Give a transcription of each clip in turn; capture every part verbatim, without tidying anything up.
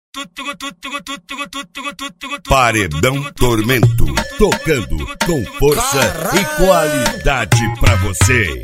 Paredão Tormento, tocando com força e qualidade pra você.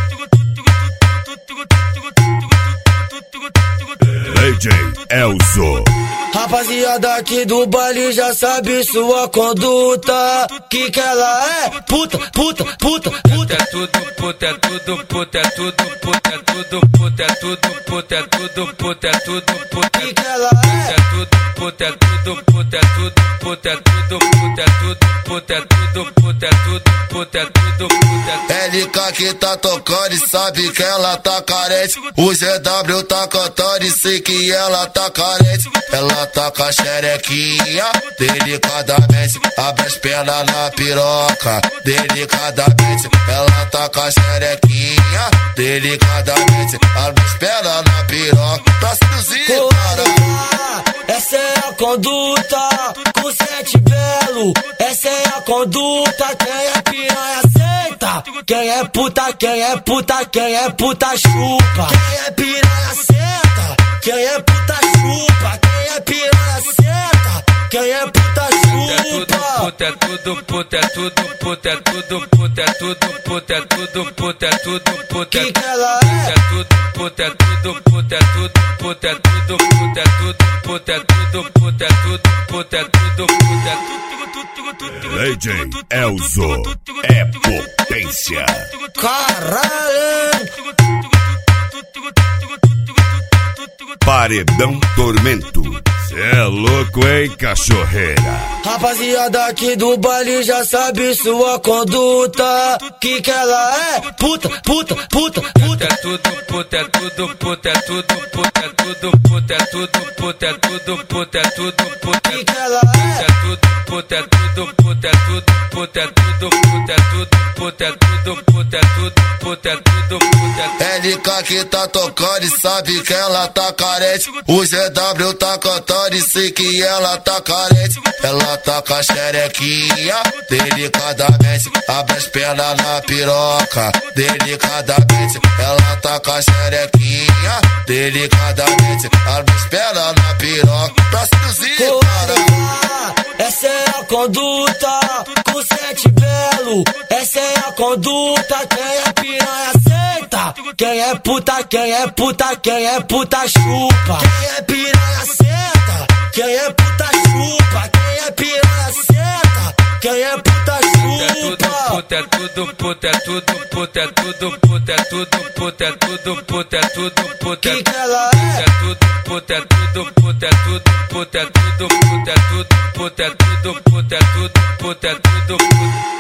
D J Elzo. Rapaziada aqui do baile já sabe sua conduta. Que que ela é? Puta, puta, puta, puta. É tudo, puta, é tudo, puta, é tudo, puta, é tudo, puta, é tudo, puta, é tudo, puta, é tudo, puta. Que que ela é? É tudo, puta, é tudo, puta, é tudo, puta, é tudo, puta, é tudo, puta, é tudo, puta, é tudo, puta, é tudo, puta. L K que tá tocando e sabe que ela tá carente. O Z W tá cantando e sei que ela tá carente. Ela tá com a xerequinha, delicadamente. Abre as pernas na piroca, delicadamente. Ela tá com a xerequinha, delicadamente. Abre as pernas na piroca, pra seduzir, cara. Essa é a conduta, com sete belo. Essa é a conduta, quem é piranha aceita. Quem é puta, quem é puta, quem é puta chupa. Quem é piranha aceita, quem é puta chupa. Quem é piranha aceita, quem é puta chupa. Puta é tudo, puta é tudo, puta é tudo, puta é tudo, puta é tudo, puta é tudo, puta é tudo. Que que ela é? É tudo, puta é tudo, puta é tudo, puta é tudo, puta é tudo, puta é tudo, puta é tudo, puta é tudo, puta é tudo. D J Elzo é potência. Caralho! Paredão Tormento, cê é louco, hein, cachorreira? Rapaziada aqui do baile já sabe sua conduta. Que que ela é? Puta, puta, puta, puta. É tudo, puta é tudo, puta é tudo, puta é tudo, puta é tudo, puta é tudo, puta é tudo, puta é Que que ela é é? tudo, puta é tudo, puta é tudo, puta é tudo, puta é tudo, puta é tudo, puta é tudo, puta é tudo, puta é tudo. L K que tá tocando e sabe que ela tá carente. O Z W tá cantando e sei que ela tá carente. Ela tá com a xerequinha, delicadamente. Abre as pernas na piroca, delicadamente. Ela tá com a xerequinha, delicadamente. Abre as pernas na piroca, pra seduzir, cara. Essa é a conduta, com sete belo. Essa é a conduta, quem é piranha aceita. Quem é puta, quem é puta, quem é puta chupa. Quem é piranha aceita, quem é puta chupa. Quem é piranha aceita, quem é puta chupa. Puta é tudo, puta é tudo, puta é tudo, puta é tudo, puta é tudo, puta é tudo, puta é tudo. Que que ela é? É tudo, puta é tudo, puta é tudo, puta é tudo, puta é tudo, puta é tudo, puta é tudo, puta é tudo, puta.